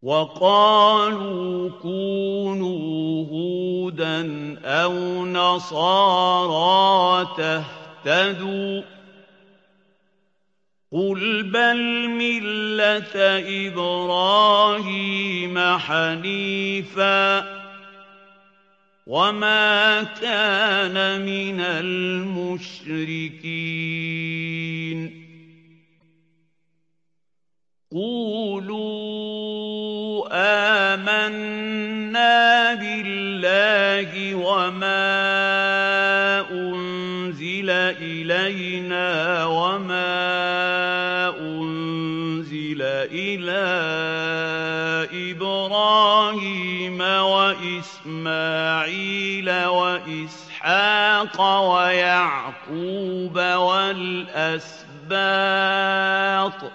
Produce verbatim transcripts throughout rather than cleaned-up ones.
وَقَالُوا كُونُوا هُودًا أَوْ نَصَارَىٰ تَهْتَدُوا ۗ قُلْ بَلْ مِلَّةَ إِبْرَاهِيمَ حَنِيفًا ۖ وَمَا كَانَ مِنَ الْمُشْرِكِينَ قُولُوا آمَنَّا بِاللَّهِ وَمَا أُنزِلَ إِلَيْنَا وَمَا أُنزِلَ إِلَىٰ إِبْرَاهِيمَ وَإِسْمَاعِيلَ وَإِسْحَاقَ وَيَعْقُوبَ وَالْأَسْبَاطِ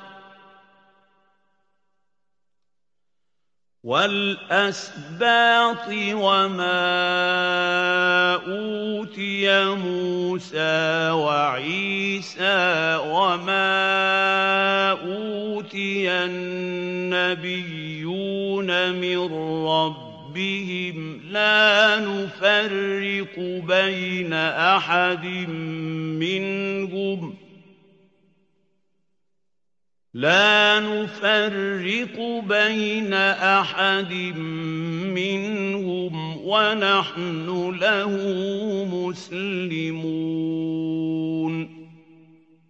وَالْأَسْبَاطِ وَمَا أُوتِيَ مُوسَىٰ وَعِيسَىٰ وَمَا أُوتِيَ النَّبِيُّونَ مِن رَّبِّهِمْ لَا نُفَرِّقُ بَيْنَ أَحَدٍ مِّنْهُمْ لا نفرق بين أحد منهم ونحن له مسلمون